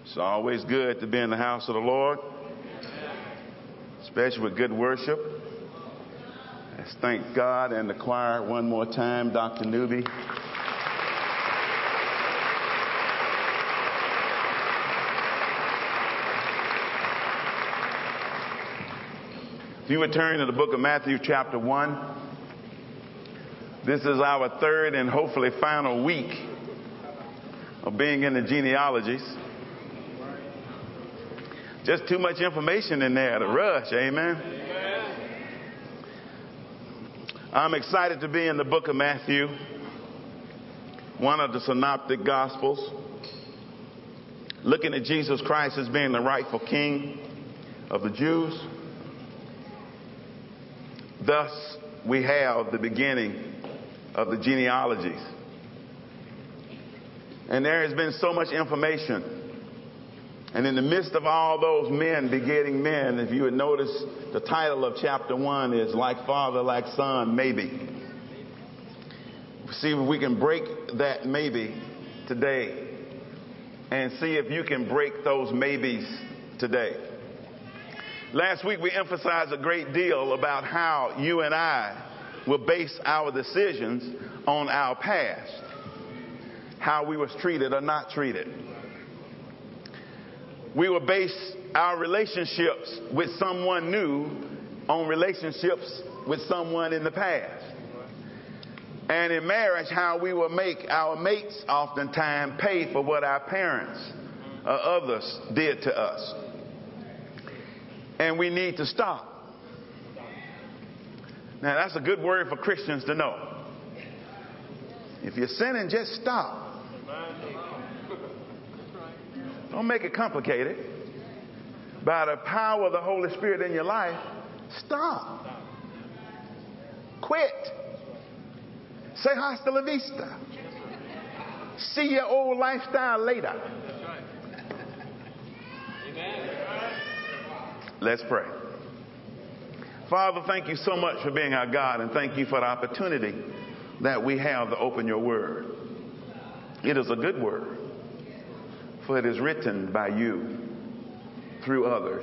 It's always good to be in the house of the Lord, especially with good worship. Let's thank God and the choir one more time, Dr. Newby. If you would turn to the book of Matthew chapter 1, this is our third and hopefully final week of being in the genealogies. Just too much information in there to rush, amen? I'm excited to be in the book of Matthew, one of the synoptic gospels, looking at Jesus Christ as being the rightful king of the Jews. Thus, we have the beginning of the genealogies. And there has been so much information. And in the midst of all those men begetting men, if you would notice, the title of chapter 1 is Like Father, Like Son, Maybe. See if we can break that maybe today and see if you can break those maybes today. Last week we emphasized a great deal about how you and I will base our decisions on our past, how we was treated or not treated. We will base our relationships with someone new on relationships with someone in the past. And in marriage, how we will make our mates oftentimes pay for what our parents or others did to us. And we need to stop. Now, that's a good word for Christians to know. If you're sinning, just stop. Don't make it complicated. By the power of the Holy Spirit in your life, stop. Quit. Say hasta la vista. See your old lifestyle later. Let's pray. Father, thank you so much for being our God, and thank you for the opportunity that we have to open your word. It is a good word, for it is written by you through others.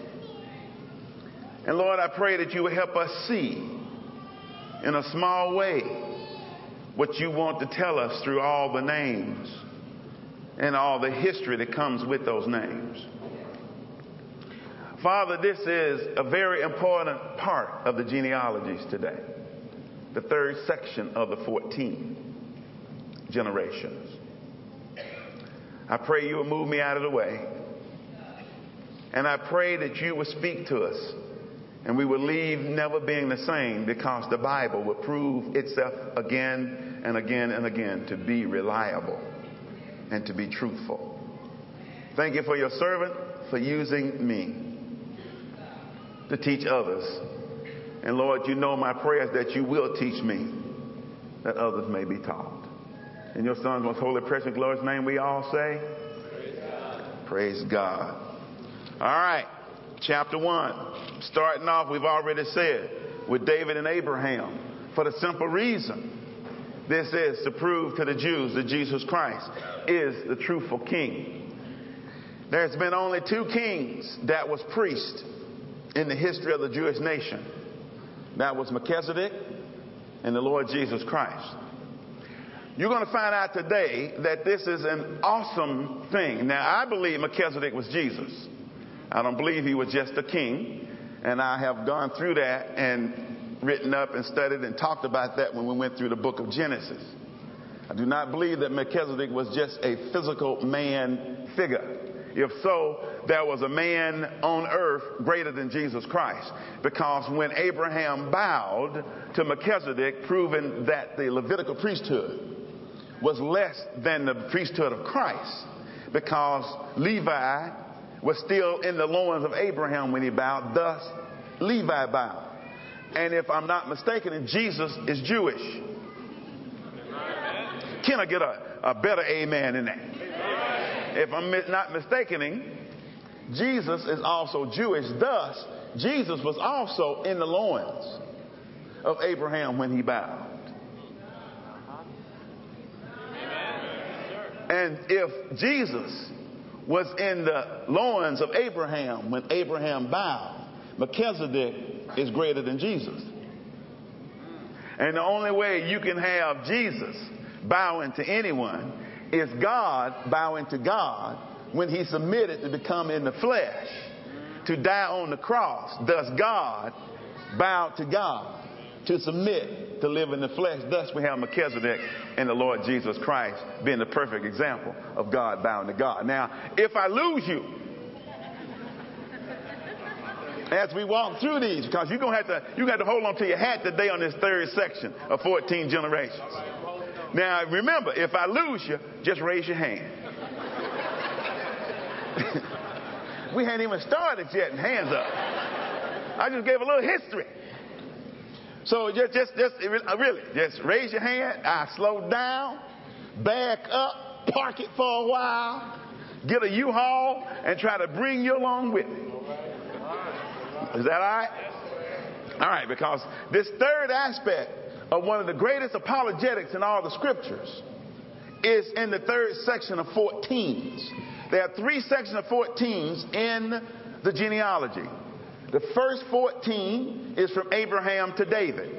And Lord, I pray that you will help us see in a small way what you want to tell us through all the names and all the history that comes with those names. Father, this is a very important part of the genealogies today, the third section of the 14 generations. I pray you will move me out of the way, and I pray that you will speak to us, and we will leave never being the same, because the Bible will prove itself again and again and again to be reliable and to be truthful. Thank you for your servant, for using me to teach others. And Lord, you know my prayers that you will teach me, that others may be taught. In your Son's most holy, precious, glorious name, we all say, praise God. Praise God. All right, chapter 1. Starting off, we've already said, with David and Abraham, for the simple reason this is to prove to the Jews that Jesus Christ is the truthful king. There's been only two kings that was priest in the history of the Jewish nation. That was Melchizedek and the Lord Jesus Christ. You're going to find out today that this is an awesome thing. Now, I believe Melchizedek was Jesus. I don't believe he was just a king. And I have gone through that and written up and studied and talked about that when we went through the book of Genesis. I do not believe that Melchizedek was just a physical man figure. If so, there was a man on earth greater than Jesus Christ. Because when Abraham bowed to Melchizedek, proving that the Levitical priesthood was less than the priesthood of Christ, because Levi was still in the loins of Abraham when he bowed, thus Levi bowed. And if I'm not mistaken, Jesus is Jewish. Can I get a better amen in that? If I'm not mistaken, Jesus is also Jewish. Thus, Jesus was also in the loins of Abraham when he bowed. And if Jesus was in the loins of Abraham when Abraham bowed. Melchizedek is greater than Jesus. And the only way you can have Jesus bowing to anyone is God bowing to God when he submitted to become in the flesh, to die on the cross. Thus God bowed to God to submit to live in the flesh. Thus we have Melchizedek and the Lord Jesus Christ being the perfect example of God bowing to God. Now, if I lose you as we walk through these, because you're going to have to hold on to your hat today on this third section of 14 generations. Now, remember, if I lose you, just raise your hand. We hadn't even started yet, and hands up. I just gave a little history. So just raise your hand. I slow down, back up, park it for a while, get a U-Haul, and try to bring you along with me. Is that all right? All right, because this third aspect of one of the greatest apologetics in all the scriptures is in the third section of 14s. There are three sections of 14s in the genealogy. The first 14 is from Abraham to David.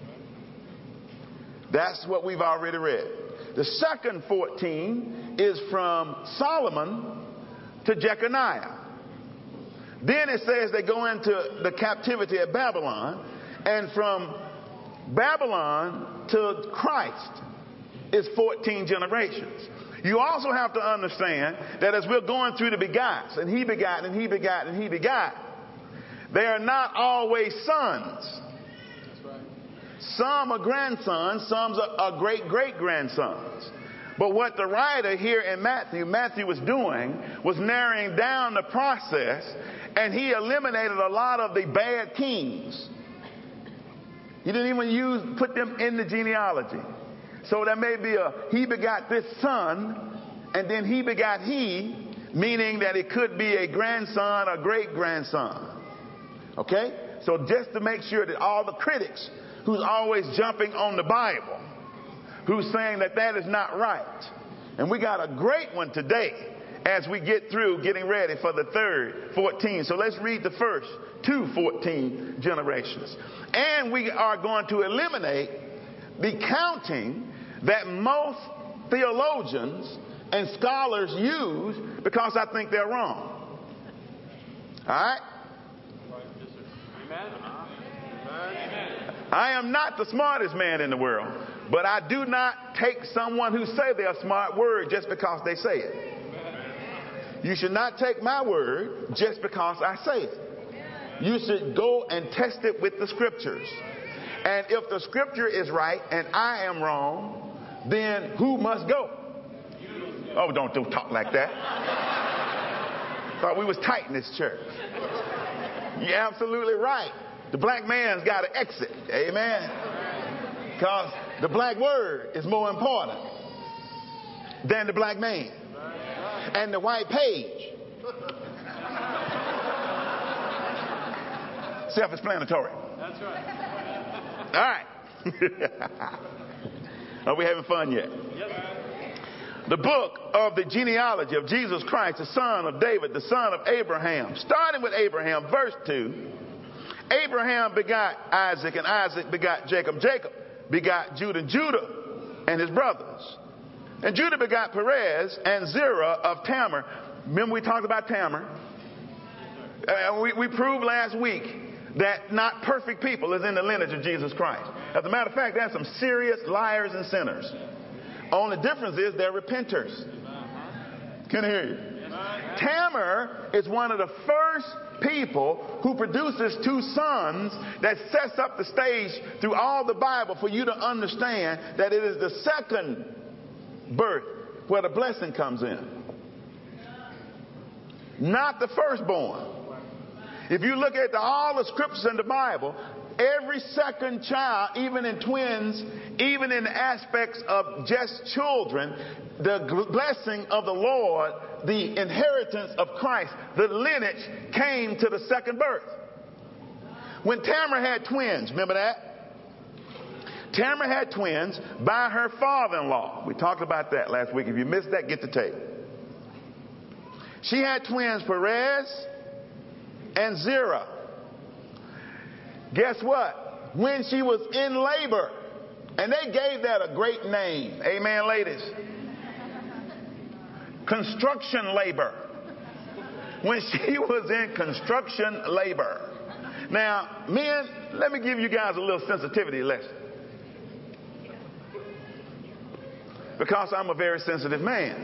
That's what we've already read. The second 14 is from Solomon to Jeconiah. Then it says they go into the captivity at Babylon, and from Babylon to Christ is 14 generations. You also have to understand that as we're going through the begots, and he begot, and he begot, and he begot, they are not always sons. That's right. Some are grandsons, some are great-great-grandsons. But what the writer here in Matthew was doing was narrowing down the process, and he eliminated a lot of the bad kings. He didn't even put them in the genealogy. So there may be he begot this son, and then he begot he, meaning that it could be a grandson or great-grandson. Okay? So just to make sure that all the critics who's always jumping on the Bible, who's saying that is not right. And we got a great one today as we get through getting ready for the third 14. So let's read the first 14 generations. And we are going to eliminate the counting that most theologians and scholars use because I think they're wrong. All right? I am not the smartest man in the world, but I do not take someone who say they're smart word just because they say it. You should not take my word just because I say it. You should go and test it with the scriptures. And if the scripture is right and I am wrong, then who must go? Oh, don't talk like that. Thought we was tight in this church. You're absolutely right. The black man's got to exit. Amen. Because the black word is more important than the black man. And the white page. Self-explanatory. That's right. All right. Are we having fun yet? Yes. The book of the genealogy of Jesus Christ, the son of David, the son of Abraham. Starting with Abraham, verse 2. Abraham begot Isaac, and Isaac begot Jacob. Jacob begot Judah and his brothers. And Judah begot Perez and Zerah of Tamar. Remember we talked about Tamar? We proved last week that not perfect people is in the lineage of Jesus Christ. As a matter of fact, there's some serious liars and sinners. Only difference is they're repenters. Can I hear you? Tamar is one of the first people who produces two sons that sets up the stage through all the Bible for you to understand that it is the second birth where the blessing comes in. Not the firstborn. If you look at all the scriptures in the Bible, every second child, even in twins, even in the aspects of just children, the blessing of the Lord, the inheritance of Christ, the lineage came to the second birth. When Tamar had twins, remember that? Tamar had twins by her father-in-law. We talked about that last week. If you missed that, get the tape. She had twins, Perez and Zerah. Guess what? When she was in labor, and they gave that a great name. Amen, ladies. Construction labor. When she was in construction labor. Now, men, let me give you guys a little sensitivity lesson. Because I'm a very sensitive man.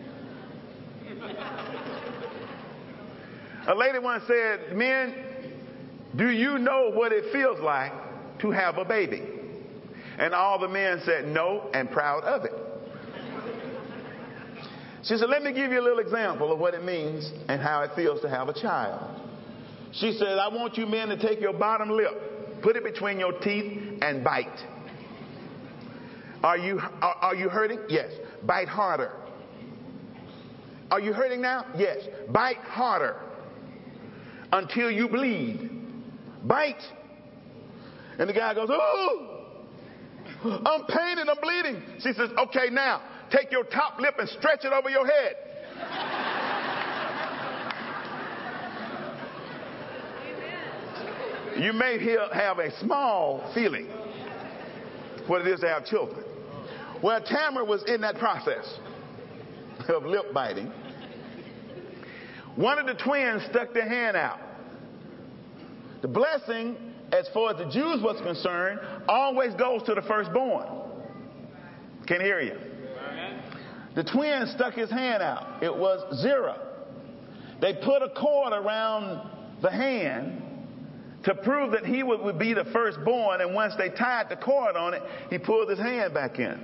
A lady once said, men, do you know what it feels like to have a baby? And all the men said no and proud of it. She said, let me give you a little example of what it means and how it feels to have a child. She said, I want you men to take your bottom lip, put it between your teeth and bite. Are you hurting? Yes. Bite harder. Are you hurting now? Yes. Bite harder until you bleed. Bite. And the guy goes, oh, I'm pained and I'm bleeding. She says, okay, now take your top lip and stretch it over your head. You may have a small feeling what it is to have children. Well, Tamar was in that process of lip biting. One of the twins stuck their hand out. The blessing, as far as the Jews was concerned, always goes to the firstborn. Can't hear you. The twin stuck his hand out. It was Zerah. They put a cord around the hand to prove that he would be the firstborn, and once they tied the cord on it, he pulled his hand back in.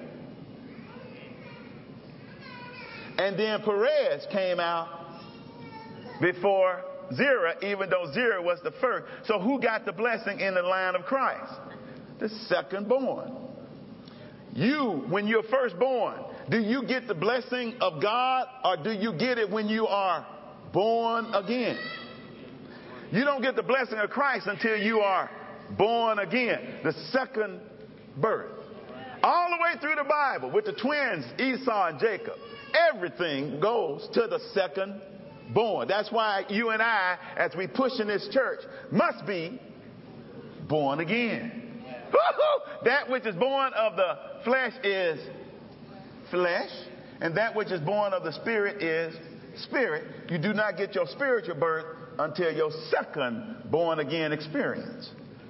And then Perez came out before Zerah, even though Zerah was the first. So who got the blessing in the line of Christ? The secondborn. You, when you're firstborn, do you get the blessing of God, or do you get it when you are born again? You don't get the blessing of Christ until you are born again. The second birth. All the way through the Bible with the twins, Esau and Jacob, everything goes to the second born. That's why you and I, as we push in this church, must be born again. That which is born of the flesh is flesh, and that which is born of the spirit is spirit. You do not get your spiritual birth until your second born again experience.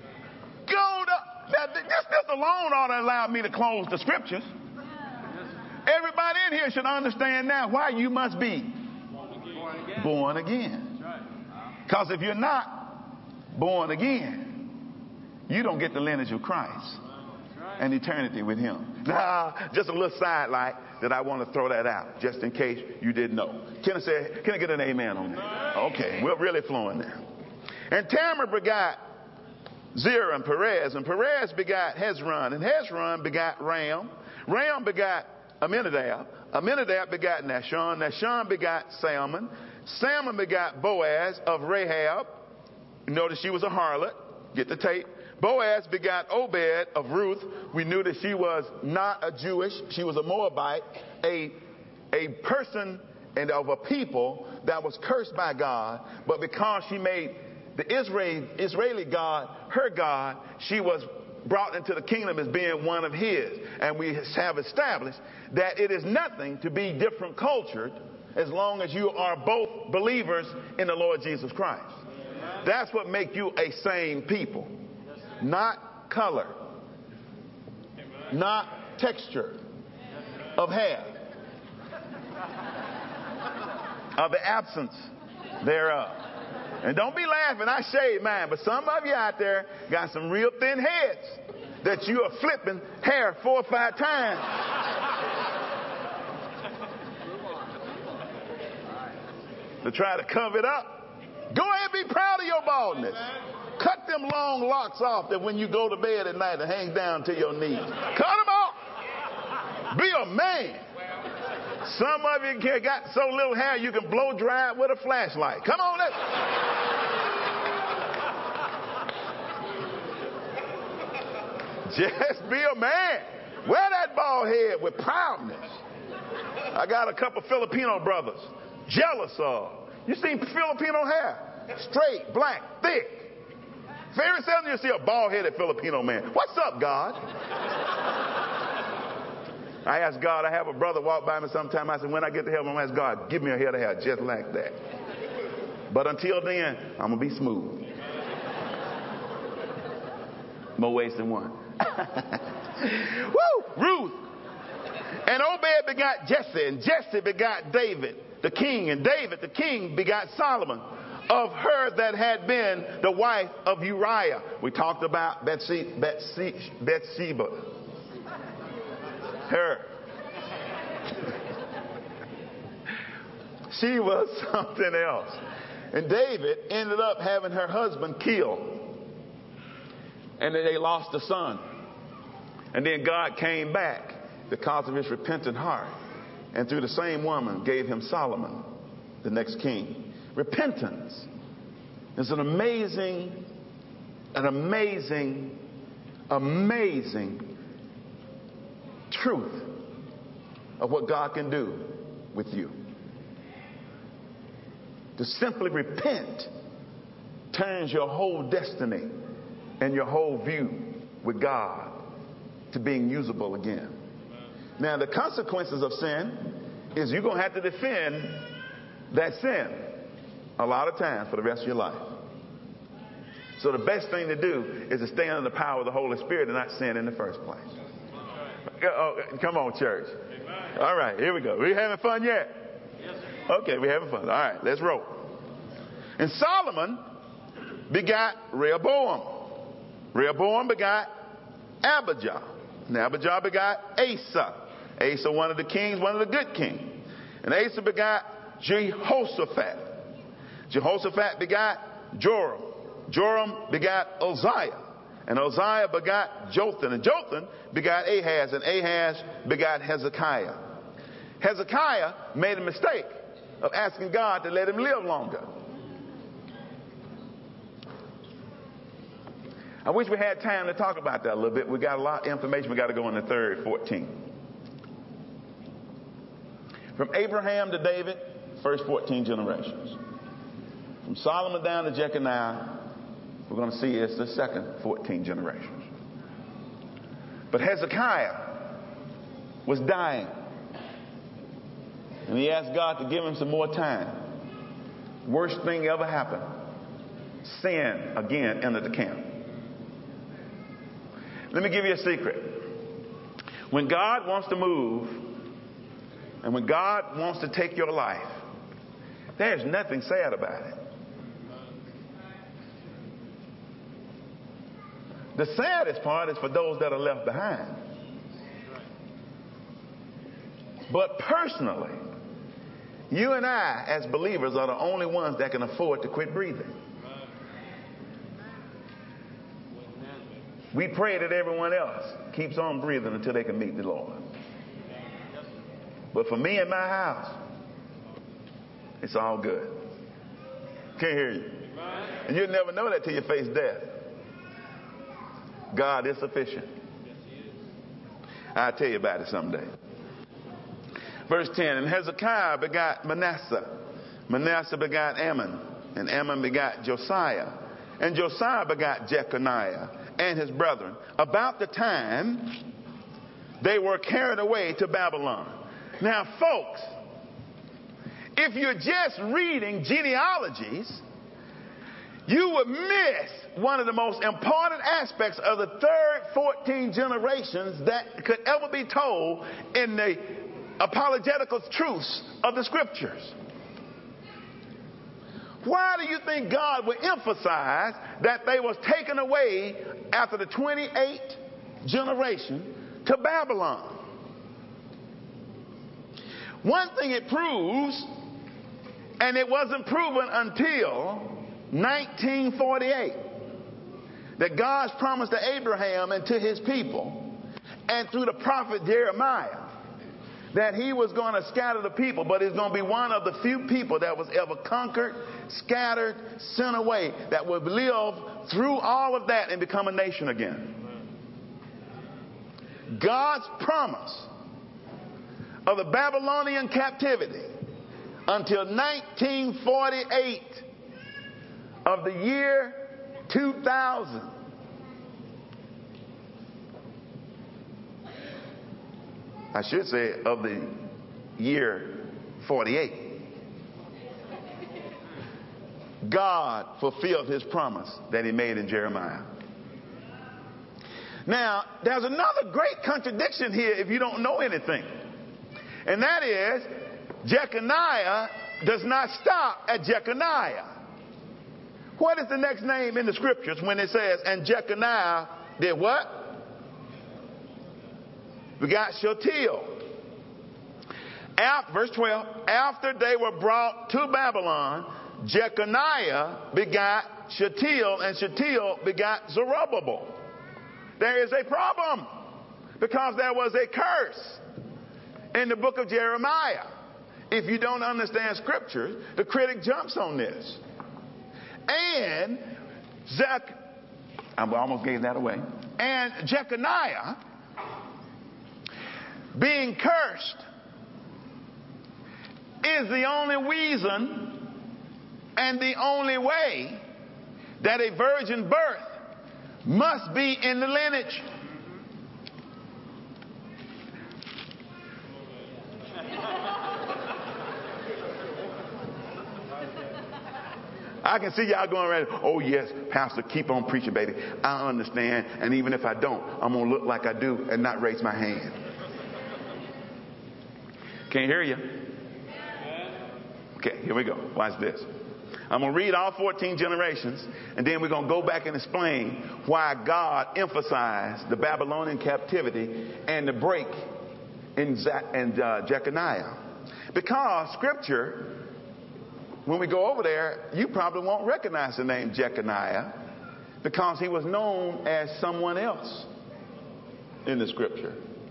This alone ought to allow me to close the scriptures. Everybody in here should understand now why you must be born again. Because if you're not born again, you don't get the lineage of Christ and eternity with him. Now, just a little sidelight that I want to throw that out, just in case you didn't know. Can I get an amen on that? Okay, we're really flowing now. And Tamar begot Zerah and Perez begot Hezron, and Hezron begot Ram. Ram begot Amminadab. Amminadab begot Nahshon. Nahshon begot Salmon. Salmon begot Boaz of Rahab. Notice she was a harlot. Get the tape. Boaz begot Obed of Ruth. We knew that she was not a Jewish. She was a Moabite, a person and of a people that was cursed by God. But because she made the Israeli God her God, she was brought into the kingdom as being one of his. And we have established that it is nothing to be different cultured as long as you are both believers in the Lord Jesus Christ. That's what makes you a same people. Not color, not texture of hair, of the absence thereof. And don't be laughing, I shave mine, but some of you out there got some real thin heads that you are flipping hair 4 or 5 times. To try to cover it up. Go ahead and be proud of your baldness. Cut them long locks off that when you go to bed at night, it hangs down to your knees. Cut them off. Be a man. Some of you got so little hair you can blow dry it with a flashlight. Come on, let's. Just be a man. Wear that bald head with proudness. I got a couple Filipino brothers. jealous of. You see Filipino hair, straight, black, thick. Very seldom you see a bald-headed Filipino man. What's up, God? I asked God, I have a brother walk by me sometime. I said, when I get to heaven, I'm going to ask God, give me a head of hair just like that. But until then, I'm going to be smooth. More ways than one. Woo! Ruth. And Obed begot Jesse, and Jesse begot David, the king, and David, the king, begot Solomon, of her that had been the wife of Uriah. We talked about Bathsheba. Her. She was something else. And David ended up having her husband killed. And then they lost a son. And then God came back because of his repentant heart. And through the same woman gave him Solomon, the next king. Repentance is an amazing truth of what God can do with you. To simply repent turns your whole destiny and your whole view with God to being usable again. Now, the consequences of sin is you're going to have to defend that sin a lot of times for the rest of your life. So the best thing to do is to stay under the power of the Holy Spirit and not sin in the first place. Oh, come on, church. All right, here we go. We having fun yet? Yes, sir. Okay, we're having fun. All right, let's roll. And Solomon begot Rehoboam. Rehoboam begot Abijah. And Abijah begot Asa. Asa, one of the kings, one of the good kings. And Asa begot Jehoshaphat. Jehoshaphat begot Joram. Joram begot Uzziah. And Uzziah begot Jotham. And Jotham begot Ahaz. And Ahaz begot Hezekiah. Hezekiah made a mistake of asking God to let him live longer. I wish we had time to talk about that a little bit. We got a lot of information. We got to go in the third 14. From Abraham to David, first 14 generations. From Solomon down to Jeconiah, we're going to see it's the second 14 generations. But Hezekiah was dying. And he asked God to give him some more time. Worst thing ever happened. Sin again entered the camp. Let me give you a secret. When God wants to move and when God wants to take your life, there's nothing sad about it. The saddest part is for those that are left behind. But personally, you and I as believers are the only ones that can afford to quit breathing. We pray that everyone else keeps on breathing until they can meet the Lord. But for me and my house, it's all good. Can't hear you. And you'll never know that till you face death. God is sufficient. I'll tell you about it someday. Verse 10, and Hezekiah begot Manasseh. Manasseh begot Ammon. And Ammon begot Josiah. And Josiah begot Jeconiah and his brethren about the time they were carried away to Babylon. Now, folks, if you're just reading genealogies, you would miss one of the most important aspects of the third 14 generations that could ever be told in the apologetical truths of the scriptures. Why do you think God would emphasize that they was taken away after the 28th generation to Babylon? One thing it proves, and it wasn't proven until 1948, that God's promise to Abraham and to his people, and through the prophet Jeremiah, that he was going to scatter the people, but he's going to be one of the few people that was ever conquered, scattered, sent away, that would live through all of that and become a nation again. God's promise of the Babylonian captivity until 1948 of the year 2000. I should say of the year 48. God fulfilled his promise that he made in Jeremiah. Now, there's another great contradiction here if you don't know anything. And that is, Jeconiah does not stop at Jeconiah. What is the next name in the scriptures when it says, and Jeconiah did what? We got Shealtiel. Verse 12, after they were brought to Babylon, Jeconiah begot Shealtiel, and Shealtiel begot Zerubbabel. There is a problem because there was a curse in the book of Jeremiah. If you don't understand scripture, the critic jumps on this. And I almost gave that away. And Jeconiah, being cursed, is the only reason and the only way that a virgin birth must be in the lineage. I can see y'all going around, oh yes, Pastor, keep on preaching, baby. I understand, and even if I don't, I'm going to look like I do and not raise my hand. Can't hear you. Okay, here we go. Watch this. I'm going to read all 14 generations, and then we're going to go back and explain why God emphasized the Babylonian captivity and the break in Jeconiah. Because Scripture, when we go over there, you probably won't recognize the name Jeconiah because he was known as someone else in the Scripture.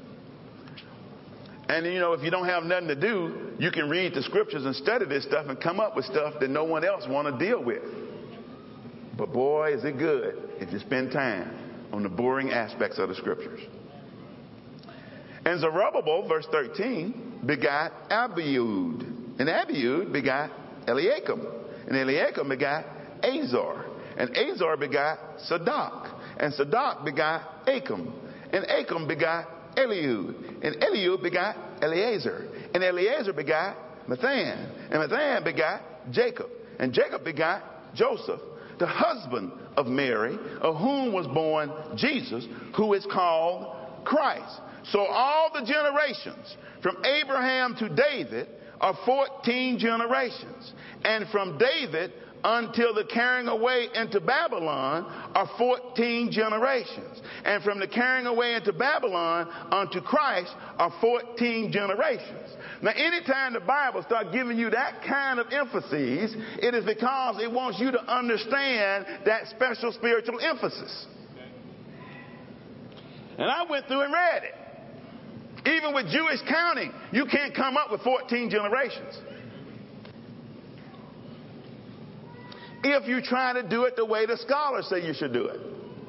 And, you know, if you don't have nothing to do, you can read the scriptures and study this stuff and come up with stuff that no one else want to deal with. But boy, is it good if you spend time on the boring aspects of the scriptures. And Zerubbabel, verse 13, begot Abiud. And Abiud begot Eliakim. And Eliakim begot Azor. And Azor begot Sadoc. And Sadoc begot Achim. And Achim begot Eliud. And Eliud begot Eleazar. And Eleazar begot Mathan. And Mathan begot Jacob. And Jacob begot Joseph, the husband of Mary, of whom was born Jesus, who is called Christ. So all the generations from Abraham to David are 14 generations. And from David until the carrying away into Babylon are 14 generations. And from the carrying away into Babylon unto Christ are 14 generations. Now, anytime the Bible starts giving you that kind of emphasis, it is because it wants you to understand that special spiritual emphasis. And I went through and read it. Even with Jewish counting, you can't come up with 14 generations. If you try to do it the way the scholars say you should do it.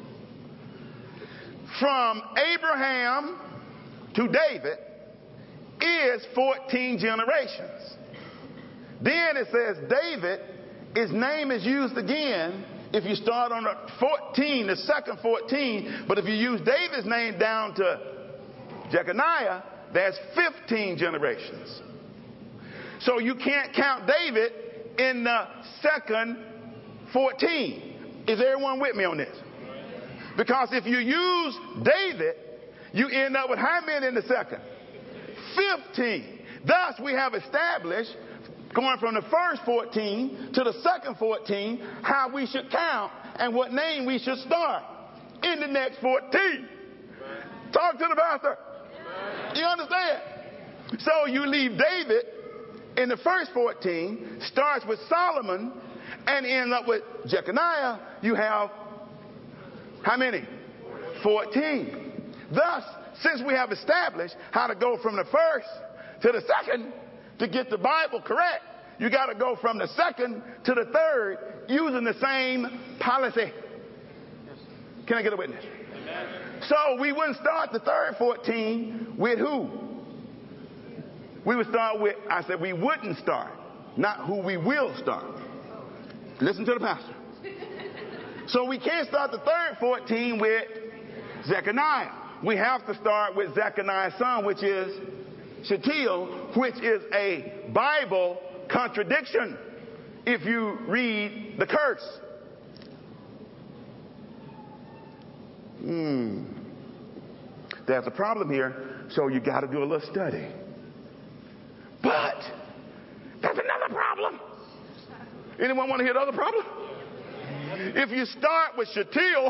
From Abraham to David is 14 generations. Then it says David, his name is used again if you start on the 14, the second 14. But if you use David's name down to Jeconiah, there's 15 generations. So you can't count David in the second 14. Is everyone with me on this? Because if you use David, you end up with how many in the second? 15. Thus, we have established, going from the first 14 to the second 14, how we should count and what name we should start in the next 14. Talk to the pastor. You understand? So you leave David in the first 14, starts with Solomon, and ends up with Jeconiah. You have how many? 14. Thus, since we have established how to go from the first to the second to get the Bible correct, you got to go from the second to the third using the same policy. Can I get a witness? Amen. So we wouldn't start the third 14 with who? We would start with, I said we wouldn't start not who we will start. Listen to the pastor. So we can't start the third 14 with Zechariah. We have to start with Zechariah's son, which is Shealtiel, which is a Bible contradiction if you read the curse. There's a problem here, so you got to do a little study. But there's another problem. Anyone want to hear the other problem? If you start with Shealtiel,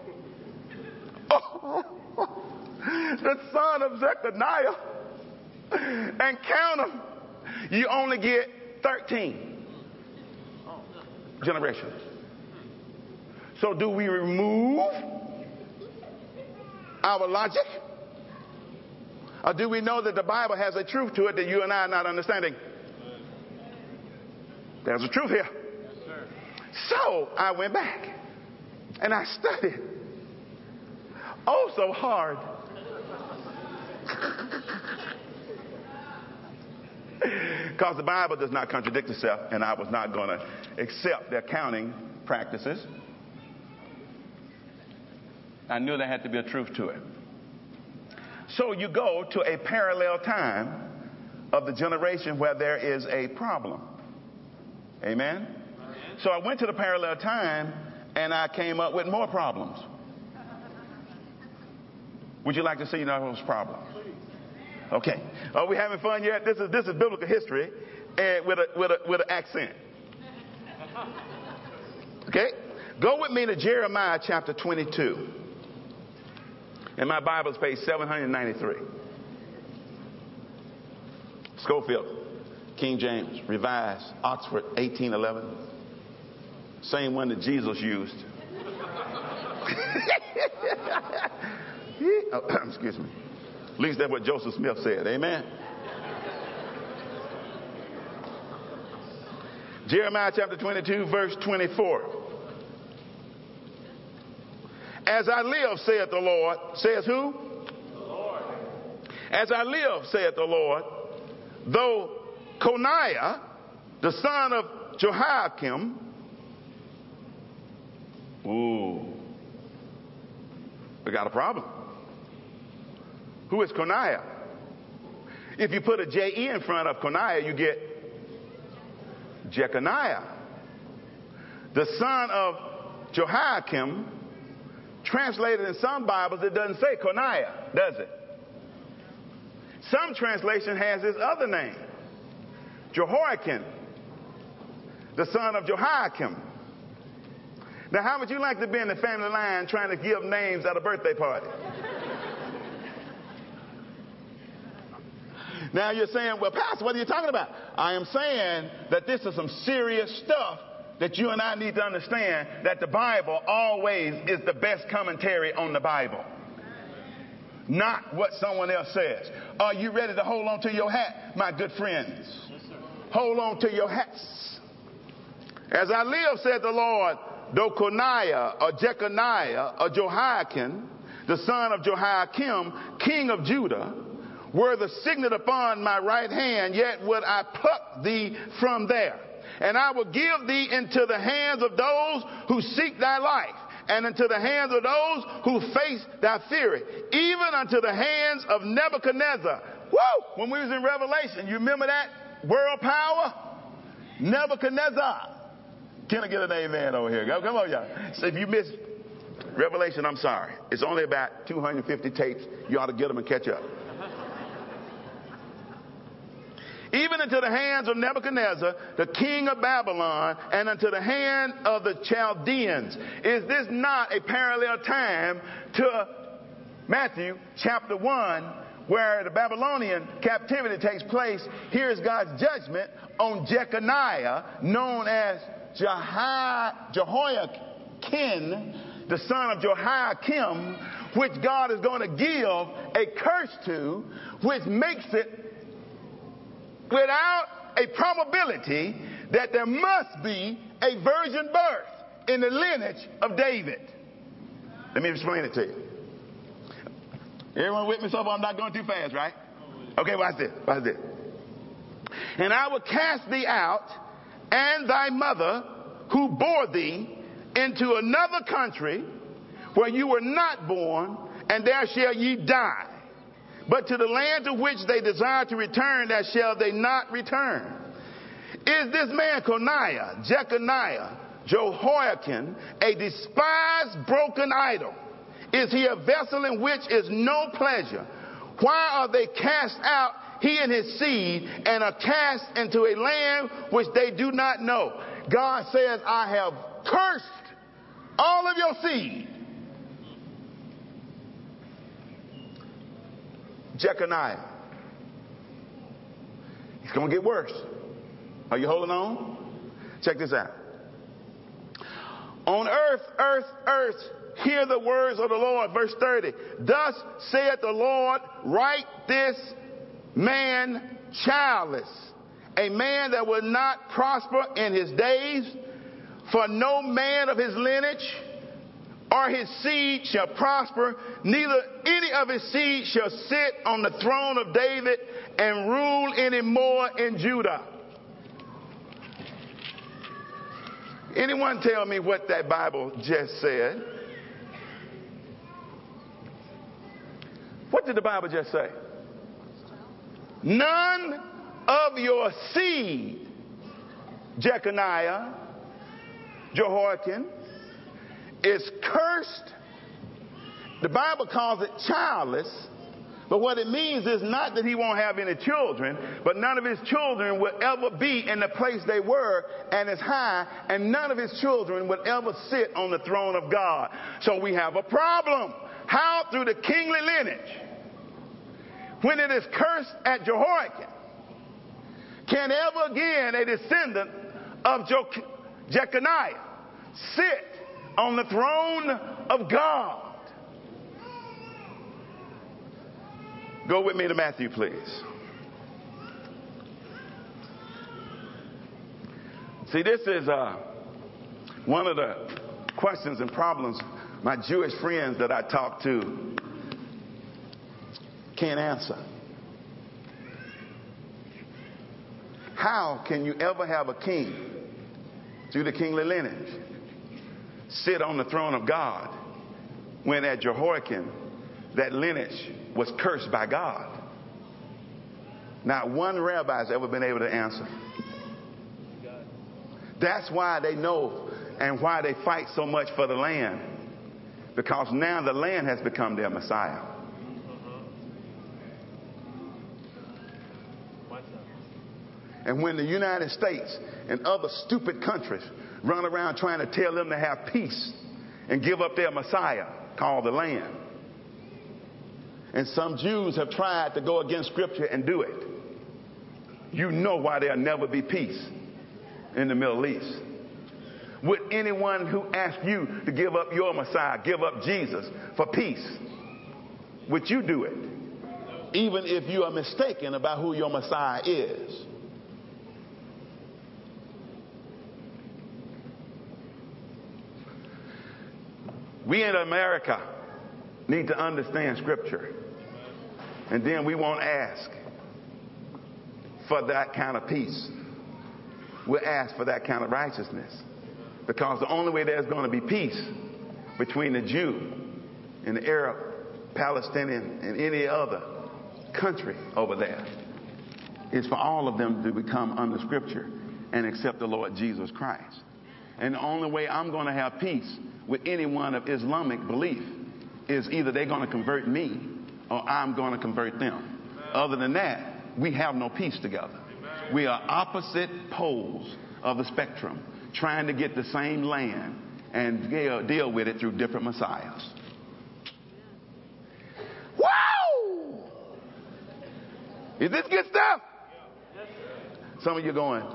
the son of Zechariah, and count them, you only get 13 generations. So do we remove our logic? Or do we know that the Bible has a truth to it that you and I are not understanding? There's a truth here. Yes, sir. So I went back and I studied. Oh, so hard. Because the Bible does not contradict itself, and I was not going to accept their counting practices. I knew there had to be a truth to it. So you go to a parallel time of the generation where there is a problem. Amen? So I went to the parallel time and I came up with more problems. Would you like to see those problems? Okay. Are we having fun yet? This is biblical history with an accent. Okay? Go with me to Jeremiah chapter 22. And my Bible's page 793. Schofield, King James, Revised, Oxford, 1811. Same one that Jesus used. Excuse me. At least that's what Joseph Smith said. Amen. Jeremiah chapter 22, verse 24. As I live, saith the Lord. Says who? The Lord. As I live, saith the Lord, though Coniah, the son of Jehoiakim, we got a problem. Who is Coniah? If you put a J-E in front of Coniah, you get Jeconiah. The son of Jehoiakim, translated in some Bibles, it doesn't say Coniah, does it? Some translation has his other name, Jehoiakim, the son of Jehoiakim. Now, how would you like to be in the family line trying to give names at a birthday party? Now you're saying, well, Pastor, what are you talking about? I am saying that this is some serious stuff that you and I need to understand, that the Bible always is the best commentary on the Bible, not what someone else says. Are you ready to hold on to your hat, my good friends? Yes, sir. Hold on to your hats. As I live, said the Lord, though Coniah or Jeconiah or Jehoiakim, the son of Jehoiakim, king of Judah, were the signet upon my right hand, yet would I pluck thee from there. And I will give thee into the hands of those who seek thy life, and into the hands of those who face thy fury, even unto the hands of Nebuchadnezzar. Woo! When we was in Revelation, you remember that world power? Nebuchadnezzar. Can I get an amen over here? Come on, y'all. So if you missed Revelation, I'm sorry. It's only about 250 tapes. You ought to get them and catch up. Even unto the hands of Nebuchadnezzar, the king of Babylon, and unto the hand of the Chaldeans. Is this not a parallel time to Matthew chapter 1, where the Babylonian captivity takes place? Here's God's judgment on Jeconiah, known as Jehoiakim, the son of Jehoiakim, which God is going to give a curse to, which makes it without a probability that there must be a virgin birth in the lineage of David. Let me explain it to you. Everyone with me so far? I'm not going too fast, right? Okay, watch this. Watch this. And I will cast thee out and thy mother who bore thee into another country where you were not born, and there shall ye die. But to the land to which they desire to return, there shall they not return. Is this man Coniah, Jeconiah, Jehoiakim, a despised broken idol? Is he a vessel in which is no pleasure? Why are they cast out, he and his seed, and are cast into a land which they do not know? God says, I have cursed all of your seed. Jeconiah. It's going to get worse. Are you holding on? Check this out. On earth, hear the words of the Lord. Verse 30. Thus saith the Lord, write this man childless, a man that will not prosper in his days, for no man of his lineage or his seed shall prosper, neither any of his seed shall sit on the throne of David and rule any more in Judah. Anyone tell me what that Bible just said? What did the Bible just say? None of your seed, Jeconiah, Jehoiakim, is cursed. The Bible calls it childless, but what it means is not that he won't have any children, but none of his children will ever be in the place they were and as high, and none of his children will ever sit on the throne of God. So we have a problem. How? Through the kingly lineage, when it is cursed at Jehoiakim, can ever again a descendant of Jeconiah sit on the throne of God? Go with me to Matthew, please. See, this is one of the questions and problems my Jewish friends that I talk to can't answer. How can you ever have a king through the kingly lineage sit on the throne of God when at Jehoiakim that lineage was cursed by God? Not one rabbi has ever been able to answer. That's why they know and why they fight so much for the land, because now the land has become their Messiah. And when the United States and other stupid countries run around trying to tell them to have peace and give up their Messiah called the land, and some Jews have tried to go against Scripture and do it, you know why there'll never be peace in the Middle East. Would anyone who asked you to give up your Messiah, give up Jesus for peace, would you do it? Even if you are mistaken about who your Messiah is. We in America need to understand Scripture. And then we won't ask for that kind of peace. We'll ask for that kind of righteousness. Because the only way there's going to be peace between the Jew and the Arab, Palestinian, and any other country over there is for all of them to become under Scripture and accept the Lord Jesus Christ. And the only way I'm going to have peace with anyone of Islamic belief is either they're going to convert me or I'm going to convert them. Amen. Other than that, we have no peace together. Amen. We are opposite poles of the spectrum, trying to get the same land and deal with it through different messiahs. Woo! Is this good stuff? Some of you going,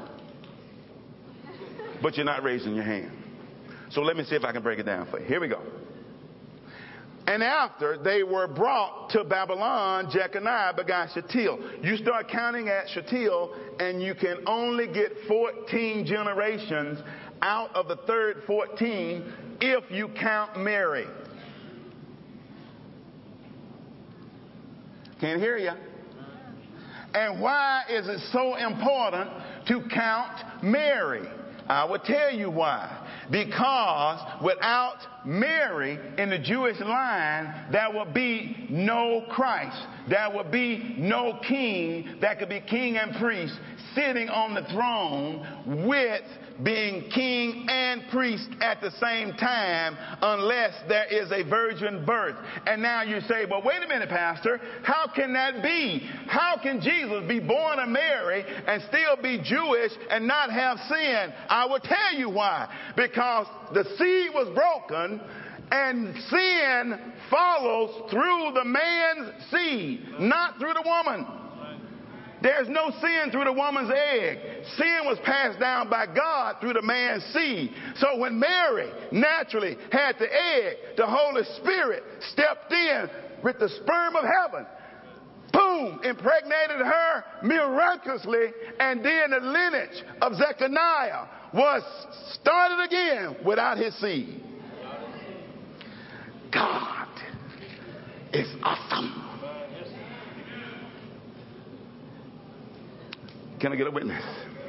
but you're not raising your hand. So let me see if I can break it down for you. Here we go. And after they were brought to Babylon, Jeconiah begot Shealtiel. You start counting at Shealtiel, and you can only get 14 generations out of the third 14 if you count Mary. Can't hear you. And why is it so important to count Mary? I will tell you why. Because without Mary in the Jewish line, there would be no Christ. There would be no king that could be king and priest sitting on the throne with being king and priest at the same time unless there is a virgin birth. And now you say, well, wait a minute, Pastor. How can that be? How can Jesus be born of Mary and still be Jewish and not have sin? I will tell you why. Because the seed was broken and sin follows through the man's seed, not through the woman. There's no sin through the woman's egg. Sin was passed down by God through the man's seed. So when Mary naturally had the egg, the Holy Spirit stepped in with the sperm of heaven. Boom! Impregnated her miraculously, and then the lineage of Zechariah was started again without his seed. God is awesome. Can I get a witness?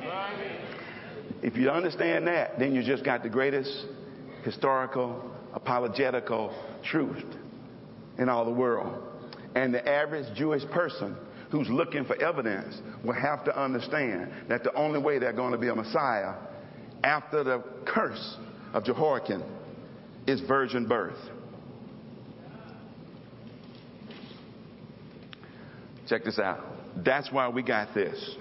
If you understand that, then you just got the greatest historical, apologetical truth in all the world. And the average Jewish person who's looking for evidence will have to understand that the only way they're going to be a Messiah after the curse of Jehoiakim is virgin birth. Check this out. That's why we got this.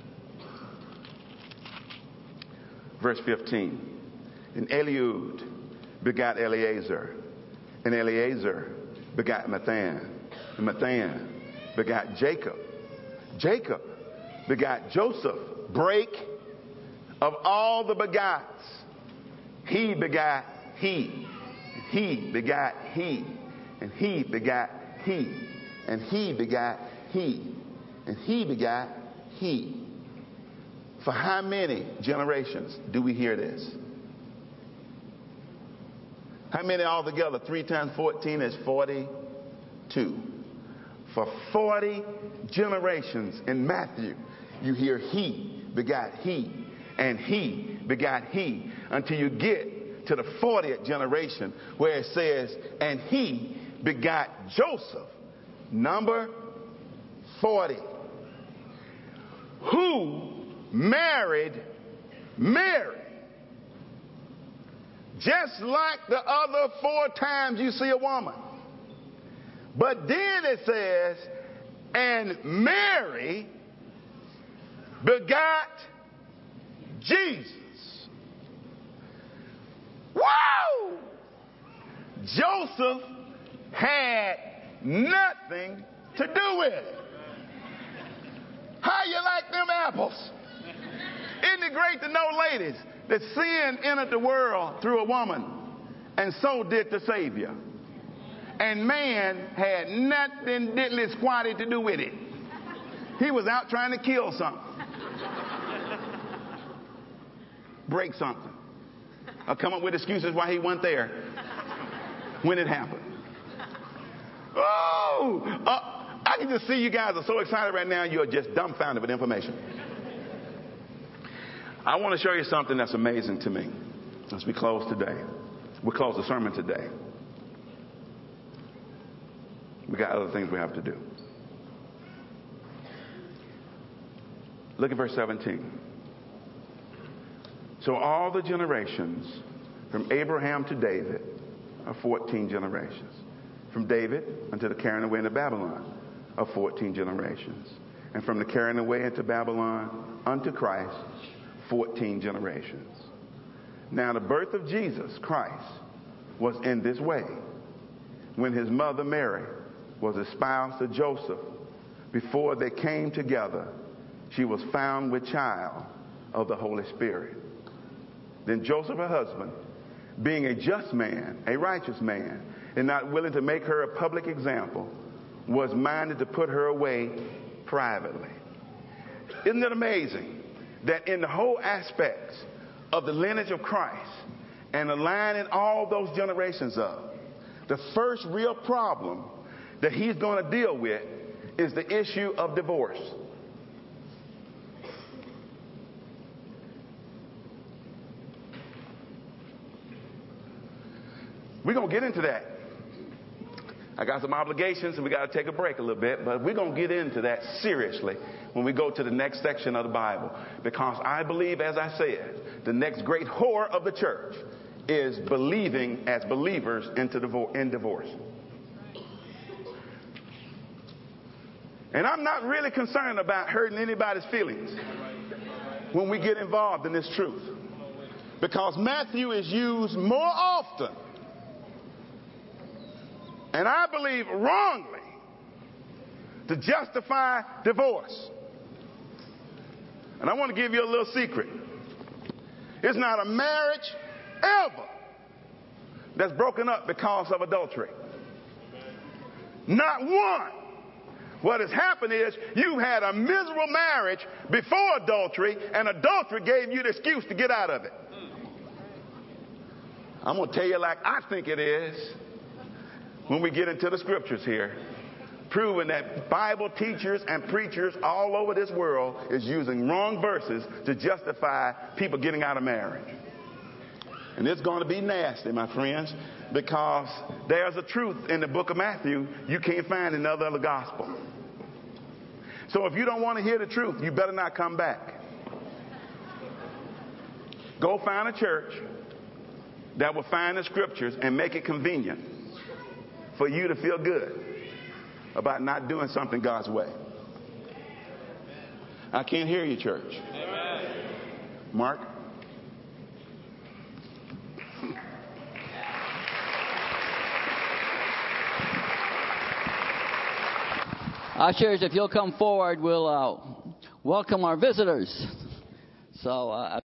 Verse 15. And Eliud begot Eleazar. And Eleazar begot Mathan. And Mathan begot Jacob. Jacob begot Joseph. Break of all the begots. He begot he. He begot he. And he begot he. And he begot he. And he begot he. For how many generations do we hear this? How many altogether? 3 times 14 is 42. For 40 generations in Matthew, you hear he begot he, and he begot he, until you get to the 40th generation where it says, and he begot Joseph. Number 40. Who married Mary. Just like the other 4 times you see a woman. But then it says, and Mary begot Jesus. Whoa! Joseph had nothing to do with it. How you like them apples? Isn't it great to know, ladies, that sin entered the world through a woman, and so did the Savior. And man had nothing diddly squatty to do with it. He was out trying to kill something. Break something. Or come up with excuses why he wasn't there when it happened. I can just see you guys are so excited right now, you're just dumbfounded with information. I want to show you something that's amazing to me as we close today. We close the sermon today. We got other things we have to do. Look at verse 17. So all the generations from Abraham to David are 14 generations. From David unto the carrying away into Babylon are 14 generations. And from the carrying away into Babylon unto Christ, 14 generations. Now the birth of Jesus Christ was in this way. When his mother Mary was espoused to Joseph, before they came together, she was found with child of the Holy Spirit. Then Joseph, her husband, being a just man, a righteous man, and not willing to make her a public example, was minded to put her away privately. Isn't it amazing that in the whole aspects of the lineage of Christ and aligning all those generations up, the first real problem that he's going to deal with is the issue of divorce. We're going to get into that. I got some obligations and we got to take a break a little bit, but we're going to get into that seriously when we go to the next section of the Bible. Because I believe, as I said, the next great whore of the church is believing as believers in divorce. And I'm not really concerned about hurting anybody's feelings when we get involved in this truth. Because Matthew is used more often, and I believe wrongly, to justify divorce. And I want to give you a little secret. It's not a marriage ever that's broken up because of adultery. Not one. What has happened is you had a miserable marriage before adultery, and adultery gave you the excuse to get out of it. I'm going to tell you like I think it is when we get into the scriptures here, proving that Bible teachers and preachers all over this world is using wrong verses to justify people getting out of marriage. And it's going to be nasty, my friends, because there's a truth in the book of Matthew you can't find in no other gospel. So if you don't want to hear the truth, you better not come back. Go find a church that will find the scriptures and make it convenient for you to feel good about not doing something God's way. I can't hear you, church. Amen. Mark? Ushers, if you'll come forward, we'll welcome our visitors. So